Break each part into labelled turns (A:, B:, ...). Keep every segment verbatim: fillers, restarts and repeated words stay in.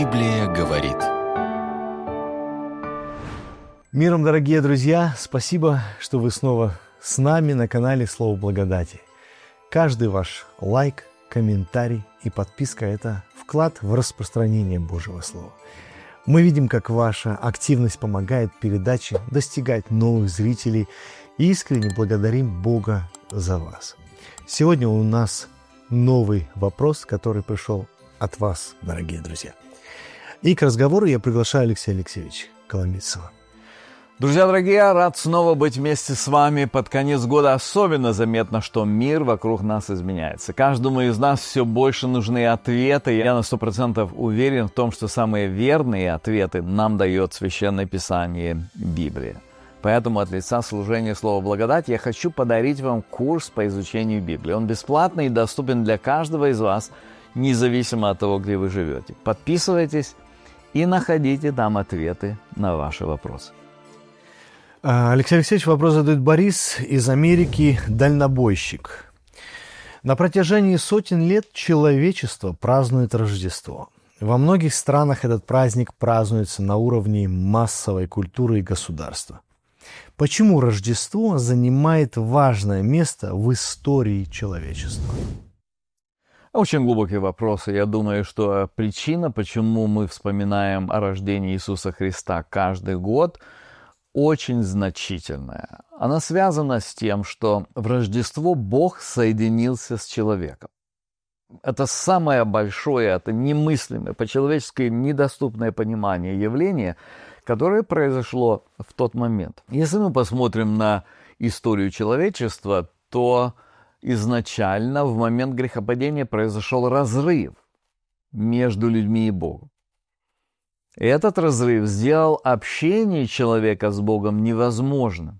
A: Библия говорит.
B: Миром, дорогие друзья! Спасибо, что вы снова с нами на канале Слово Благодати. Каждый ваш лайк, комментарий и подписка – это вклад в распространение Божьего Слова. Мы видим, как ваша активность помогает передаче достигать новых зрителей, и искренне благодарим Бога за вас. Сегодня у нас новый вопрос, который пришел от вас, дорогие друзья. И к разговору я приглашаю Алексея Алексеевича Коломийцева.
C: Друзья дорогие, рад снова быть вместе с вами. Под конец года особенно заметно, что мир вокруг нас изменяется. Каждому из нас все больше нужны ответы. Я на сто процентов уверен в том, что самые верные ответы нам дает Священное Писание, Библия. Поэтому от лица служения Слова Благодати я хочу подарить вам курс по изучению Библии. Он бесплатный и доступен для каждого из вас, независимо от того, где вы живете. Подписывайтесь и находите там ответы на ваши вопросы.
B: Алексей Алексеевич, вопрос задает Борис из Америки, дальнобойщик. На протяжении сотен лет человечество празднует Рождество. Во многих странах этот праздник празднуется на уровне массовой культуры и государства. Почему Рождество занимает важное место в истории человечества?
C: Очень глубокий вопрос. Я думаю, что причина, почему мы вспоминаем о рождении Иисуса Христа каждый год, очень значительная. Она связана с тем, что в Рождество Бог соединился с человеком. Это самое большое, это немыслимое, по-человечески недоступное понимание явления, которое произошло в тот момент. Если мы посмотрим на историю человечества, то изначально в момент грехопадения произошел разрыв между людьми и Богом. И этот разрыв сделал общение человека с Богом невозможным.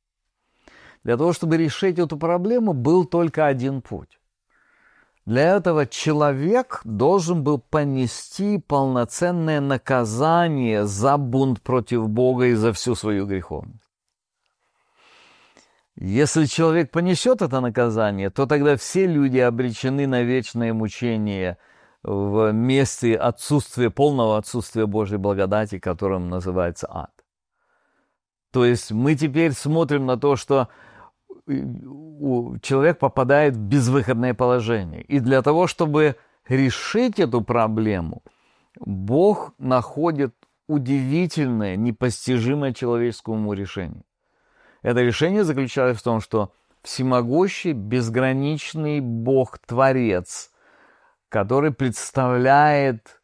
C: Для того, чтобы решить эту проблему, был только один путь. Для этого человек должен был понести полноценное наказание за бунт против Бога и за всю свою греховность. Если человек понесет это наказание, то тогда все люди обречены на вечное мучение в месте отсутствия, полного отсутствия Божьей благодати, которым называется ад. То есть мы теперь смотрим на то, что человек попадает в безвыходное положение. И для того, чтобы решить эту проблему, Бог находит удивительное, непостижимое человеческому решение. Это решение заключалось в том, что всемогущий, безграничный Бог-творец, который представляет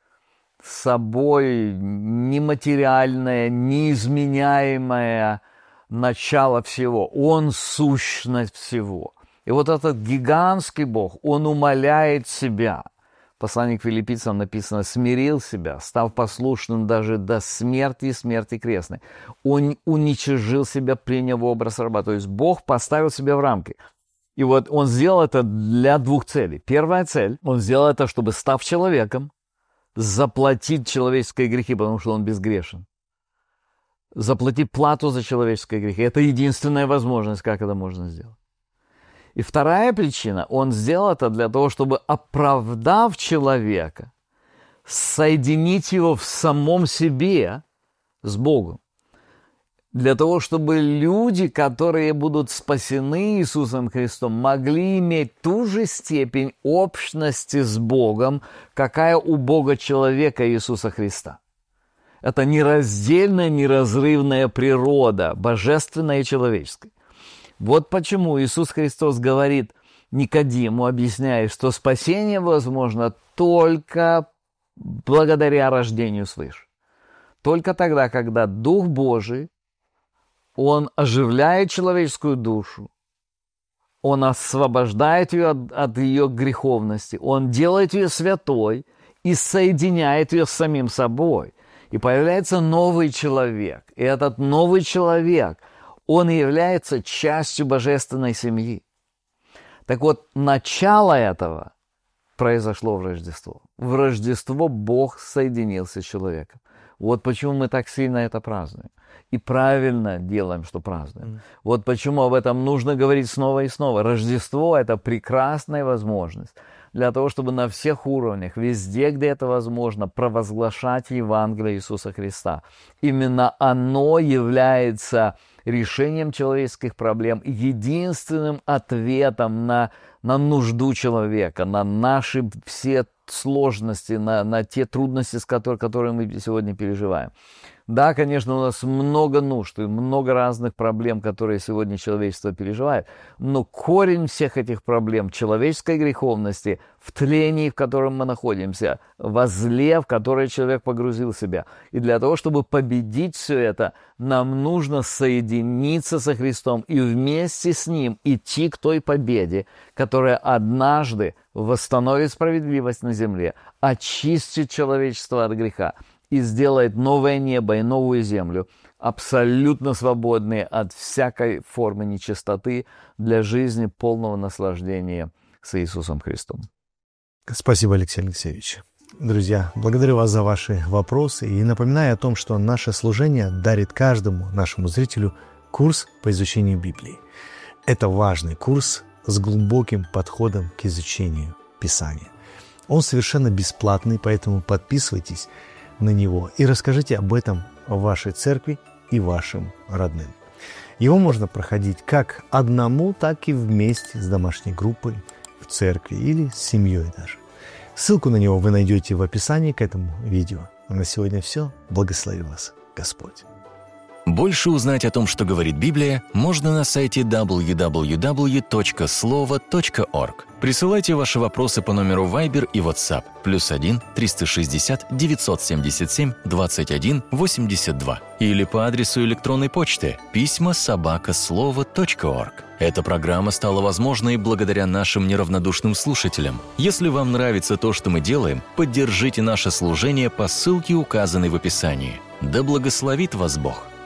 C: собой нематериальное, неизменяемое начало всего. Он сущность всего. И вот этот гигантский Бог, он умаляет себя. В послании к Филиппийцам написано: смирил себя, став послушным даже до смерти, смерти крестной. Он уничижил себя, приняв образ раба. То есть Бог поставил себя в рамки. И вот он сделал это для двух целей. Первая цель, он сделал это, чтобы, став человеком, заплатить человеческие грехи, потому что он безгрешен. Заплатить плату за человеческие грехи. Это единственная возможность, как это можно сделать. И вторая причина, он сделал это для того, чтобы, оправдав человека, соединить его в самом себе с Богом. Для того, чтобы люди, которые будут спасены Иисусом Христом, могли иметь ту же степень общности с Богом, какая у Бога человека Иисуса Христа. Это нераздельная, неразрывная природа, божественная и человеческая. Вот почему Иисус Христос говорит Никодиму, объясняя, что спасение возможно только благодаря рождению свыше. Только тогда, когда Дух Божий, Он оживляет человеческую душу, Он освобождает ее от, от ее греховности, Он делает ее святой и соединяет ее с самим собой. И появляется новый человек. И этот новый человек, он является частью божественной семьи. Так вот, начало этого произошло в Рождество. В Рождество Бог соединился с человеком. Вот почему мы так сильно это празднуем. И правильно делаем, что празднуем. Mm. Вот почему об этом нужно говорить снова и снова. Рождество – это прекрасная возможность для того, чтобы на всех уровнях, везде, где это возможно, провозглашать Евангелие Иисуса Христа. Именно оно является решением человеческих проблем, единственным ответом на, на нужду человека, на наши все сложности, на, на те трудности, с которыми, которые мы сегодня переживаем. Да, конечно, у нас много нужд и много разных проблем, которые сегодня человечество переживает, но корень всех этих проблем человеческой греховности в тлении, в котором мы находимся, во зле, в которое человек погрузил себя. И для того, чтобы победить все это, нам нужно соединиться со Христом и вместе с Ним идти к той победе, которая однажды восстановит справедливость на земле, очистит человечество от греха и сделает новое небо и новую землю, абсолютно свободные от всякой формы нечистоты для жизни полного наслаждения с Иисусом Христом.
B: Спасибо, Алексей Алексеевич. Друзья, благодарю вас за ваши вопросы и напоминаю о том, что наше служение дарит каждому нашему зрителю курс по изучению Библии. Это важный курс с глубоким подходом к изучению Писания. Он совершенно бесплатный, поэтому подписывайтесь на него и расскажите об этом в вашей церкви и вашим родным. Его можно проходить как одному, так и вместе с домашней группой в церкви или с семьей даже. Ссылку на него вы найдете в описании к этому видео. А на сегодня все. Благослови вас Господь.
A: Больше узнать о том, что говорит Библия, можно на сайте дабл ю дабл ю дабл ю точка слово точка орг. Присылайте ваши вопросы по номеру Viber и WhatsApp плюс один триста шестьдесят девятьсот семьдесят семь двадцать один восемьдесят два или по адресу электронной почты письма собака слово точка орг. Эта программа стала возможной благодаря нашим неравнодушным слушателям. Если вам нравится то, что мы делаем, поддержите наше служение по ссылке, указанной в описании. Да благословит вас Бог!